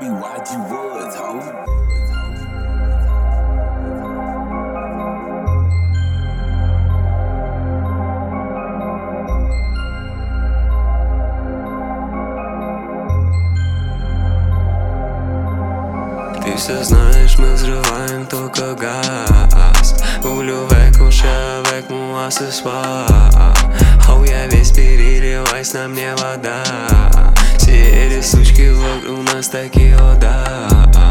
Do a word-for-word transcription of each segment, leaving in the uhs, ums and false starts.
be Y G Woods, ho. Ты все знаешь, мы взрываем только газ. Улю век уша, век муа ce soir. Хоу, я весь переливаюсь, на мне вода. Все эти сучки вокруг нас такие, о да.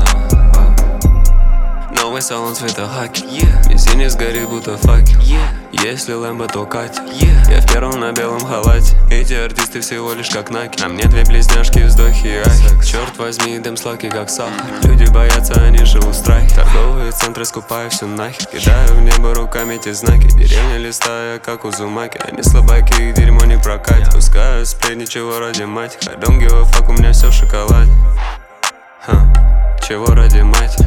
Новый салон цвета хаки, yeah. Везде не сгорит, будто факел, yeah. Если Лэмбо, то Катя, yeah. Я в первом на белом халате. Эти артисты всего лишь как наки. На мне две близняшки, вздохи и ахи. Черт возьми, дым сладкий как сахар. Люди боятся, они живут в страхе. Торговые центры скупаю все нахер. Кидаю в небо руками эти знаки. Деревня листая, как у Зумаки. Они слабаки, их дерьмо не прокатит. Пускаю сплетни, чего ради мать. I don't give a fuck, у меня все в шоколаде. Ха, чего ради мать.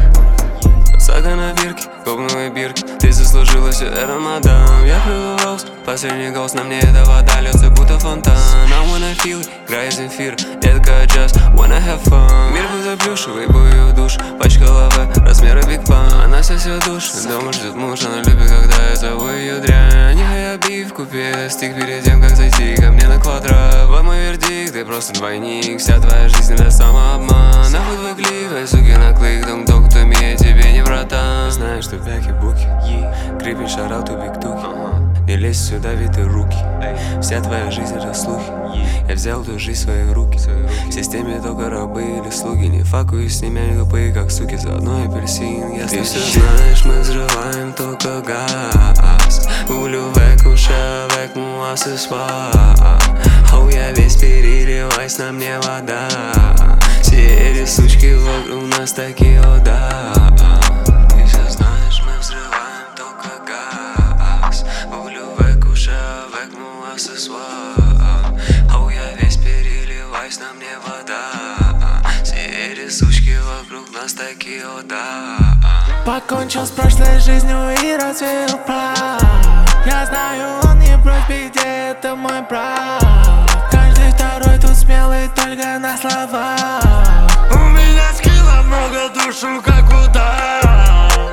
Сага на бирке, копнули бирки. Ты заслужила все это, мадам. Я пью роуз, последний голос, на мне эта вода льется, будто фонтан. I wanna feel it, играет Земфир. Детка, just wanna have fun. Мир будто плюшевый, бою душ. Пачка лавы, размера Биг Пан. Она сосет душ, дома ждет муж. Она любит, когда я зову ее дрянь. Нихуя биф, купи стик перед тем, как зайти ко мне на квадрат. Вот мой вердикт, ты просто двойник. Вся твоя жизнь это самообман. Нахуй твой клик, ай, суки, наклик. Дом-ток, кто меня тебе не братан. Знаешь, что бяки-буки, крипи, шарауту, биг-туки. Не лезь сюда, виты руки. Вся твоя жизнь это слухи. Я взял ту жизнь в свои руки. В системе только рабы или слуги. Не факуюсь с ними, они тупые, как суки. За одной апельсин, я Ты все знаешь, мы взрываем только газ. Улю век уша, век муа ce soir. Хоу, я весь переливаюсь, на мне вода. Все эти сучки вокруг нас такие, о да. Ты все знаешь, мы взрываем только газ. Улю век уша, век муа ce soir. Хоу, я весь переливаюсь, на мне вода. Все эти сучки вокруг нас такие, о да. Покончил с прошлой жизнью и развеял прах. Я знаю, он не прочь беде, это мой брат. Каждый второй тут смелый только на слова. У меня скилла много, душу как удар.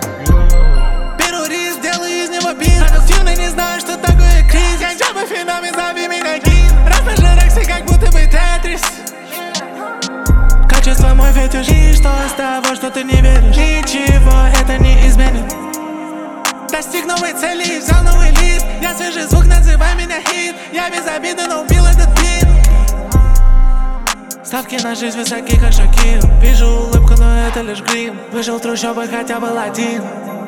Беру риск, делаю из него бит. Продуктивный, не знаю, что такое кризис. Я джабы феномен, зови меня гид. Раф Рекси, как будто бы Тетрис. Качество мой фетиш. И что с того, что ты не веришь? Ничего это не изменит. Достиг новой цели, взял новый лист. Я свежий звук, называй меня хит. Я без обиды, но убил этот бит. Ставки на жизнь высоки, как Шакир. Вижу улыбку, но это лишь грим. Выжил в трущобах, хотя был один.